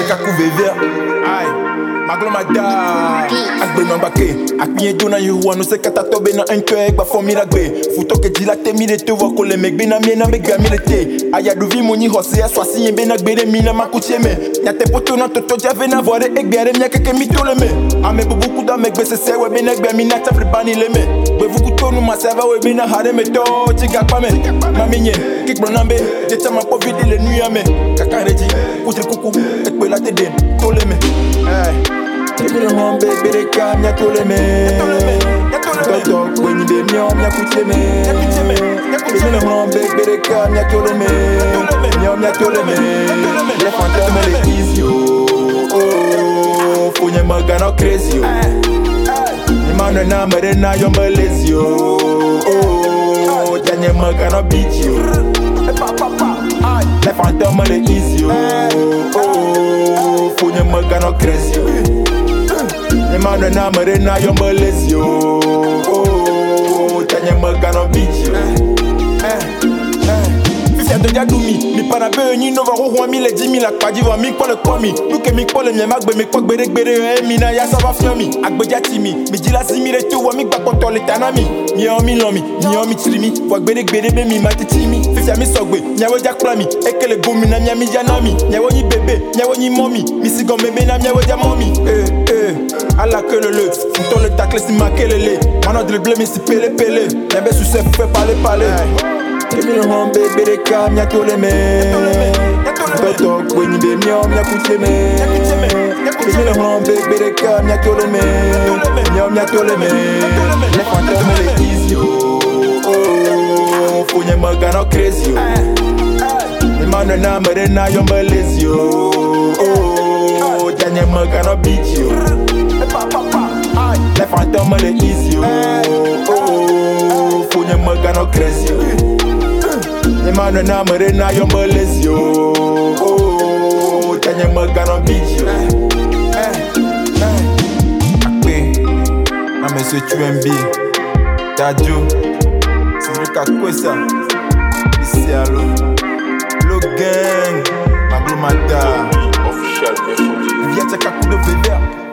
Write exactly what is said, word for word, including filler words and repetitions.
kaku vevia. Aïe, maglomada. Agbe mambake, akpien dona yuwa no se kata tobe na un cœur ba fomi la gbe. Futo ke dilate mi de te voir ko le megbe na mi na me gami le te. Aya duvi moni hose ya swasi yembe na gbe de mi na makutie me. Nya te poto na toto jave na voir egbere mi keke mi to le me. Ame bubu da megbe se se we be na gbe mi na tafri bani le me. Gbe vuku to nu ma serva we be na hare me to tiga pa me. Mami nye, kik bronambe, je tama po vide le nuit ame. Kaka reji, kutri kuku, ekbe la te dem, to le me. Hey. Give me the home, baby, they come, ya tole me. Toto, when you be me, ya kuche me. Give me the home, baby, they come, ya tole me. Ya tole me. Les fantômes, les easy, oh. Funye magano crazy, oh. Ni mano na merena, yo me lazy, oh. Janye magano beat, yo. Les fantômes, les easy, oh. Funye magano crazy, oh. Ni mano na merena yo mbelezi yo. Oh, tanye magano beach yo. Eh, eh. Fifia de diadoumi, mi para be ni no va ro mi le dix mille akpa diva mi kwa le komi. Luke mi kwa le mi magbe mi kwa gbere gbere e mi na ya sa va fiami. Agbe diatimi, mi dila simi le tu wa mi gba poto le tanami. Mi on mi lomi, mi on mi trimi, wa gbere gbere be mi matitimi. Fifia mi sogbe, nyawo dia klami, ekele gomi na mi janami. Nyawo ni bebe, nyawo ni mommy, mi sigon bebe na nyawo dia mommy. Eh, eh. À la queue le le, fouton le tacle si ma kelele. Maintenant de le blé mais si pele pele. Y'avait sous ce fait parler parler. Give me the home baby they come, ya tole me. Toto, when you be me, ya kuche me. Give me the home baby they come, ya tole me. Ya tole me. Les fantômes les easy, oh. Funye magano crazy, oh. Ni mano na merena yo mbelezi, oh. Janye magano beat, yo. Les fantômes les easy, oh. Funye magano crazy, oh. Ni mano na merena yo mbelezi, oh. Janye magano beat, yo. Akpe, na monsieur tu M B, Tadio, c'est le kakwesa, ici à l'eau, le gang, Maglomada, official, Viens te kakou de bébé.